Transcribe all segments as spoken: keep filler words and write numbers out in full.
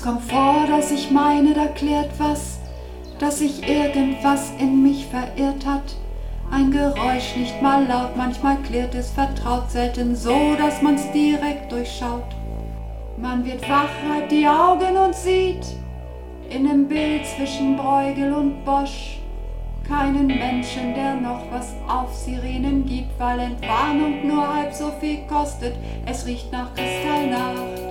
Es kommt vor, dass ich meine, da klärt was, dass sich irgendwas in mich verirrt hat. Ein Geräusch, nicht mal laut, manchmal klirrt es vertraut, selten so, dass man's direkt durchschaut. Man wird wach, reibt die Augen und sieht in nem Bild zwischen Bruegel und Bosch keinen Menschen, der noch was auf Sirenen gibt, weil Entwarnung nur halb so viel kostet. Es riecht nach Kristallnacht.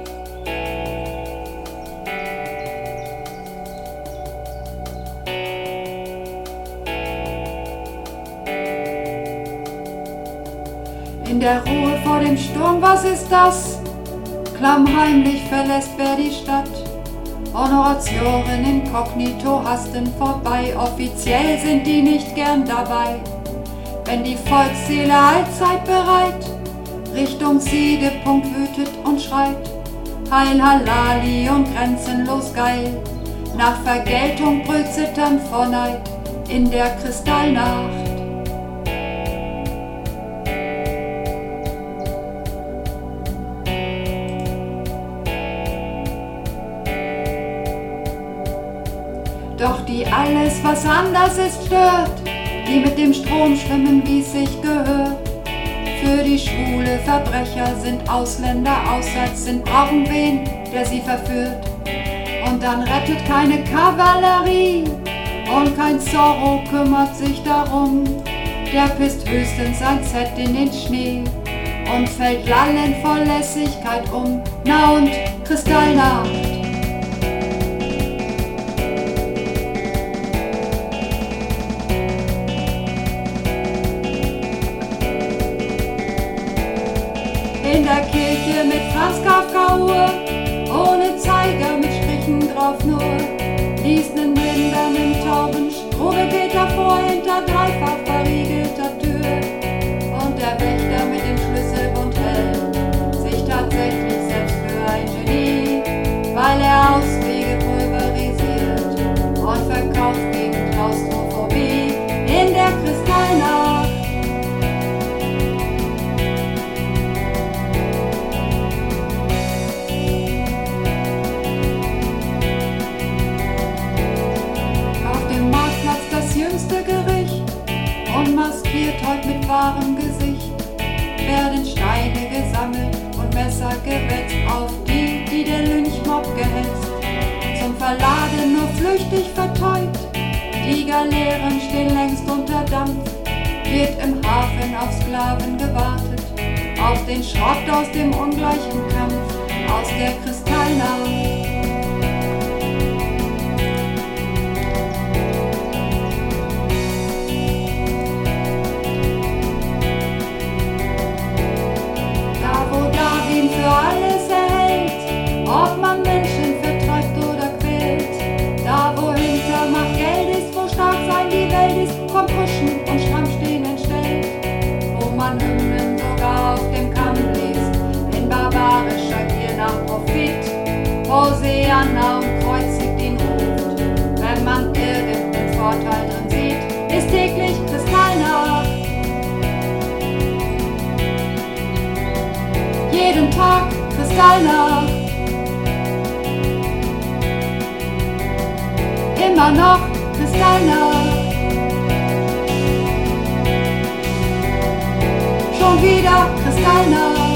In der Ruhe vor dem Sturm, was ist das? Klammheimlich verlässt wer die Stadt. Honoratioren inkognito hasten vorbei, offiziell sind die nicht gern dabei. Wenn die Volksseele allzeit bereit Richtung Siedepunkt wütet und schreit, Heil Halali und grenzenlos geil, nach Vergeltung brüllt zitternd vor Neid in der Kristallnacht. Doch die alles, was anders ist, stört, die mit dem Strom schwimmen, wie's sich gehört. Für die schwule Verbrecher sind Ausländer, Aussatz sind brauchen wen, der sie verführt. Und dann rettet keine Kavallerie und kein Zorro kümmert sich darum. Der pisst höchstens ein Z in den Schnee und fällt lallend vor Lässigkeit um. Na und Kristallnacht. In der Kirche mit Franz Kafka Uhr, ohne Zeiger mit Strichen drauf nur, liest nen Blinder nen tauben Struwelpeter vor hinter dreifach verriegelter Tür. Und der Wächter mit dem Schlüsselbund hält sich tatsächlich selbst für ein Genie, weil er Auswege pulverisiert und verkauft gegen Klaustrophobie in der Kristallnacht. Und maskiert heut mit wahrem Gesicht werden Steine gesammelt und Messer gewetzt auf die, die der Lynchmob gehetzt. Zum Verladen nur flüchtig verteut, die Galeeren stehen längst unter Dampf, wird im Hafen auf Sklaven gewartet, auf den Schrott aus dem ungleichen Kampf, aus der Kristallnacht. Für alles erhält, ob man Menschen vertreibt oder quält. Da wo Hintermacht Geld ist, wo stark sein die Welt ist, vom Kuschen und Strammstehen entstellt. Wo man Hymnen sogar auf dem Kamm liest, in barbarischer Gier nach Profit. Hosianna umkreuzigt ihn ruft, wenn man irgendeinen Vorteil drin sieht, ist täglich Kristallnacht. Jeden Tag Kristallnacht. Immer noch Kristallnacht. Schon wieder Kristallnacht.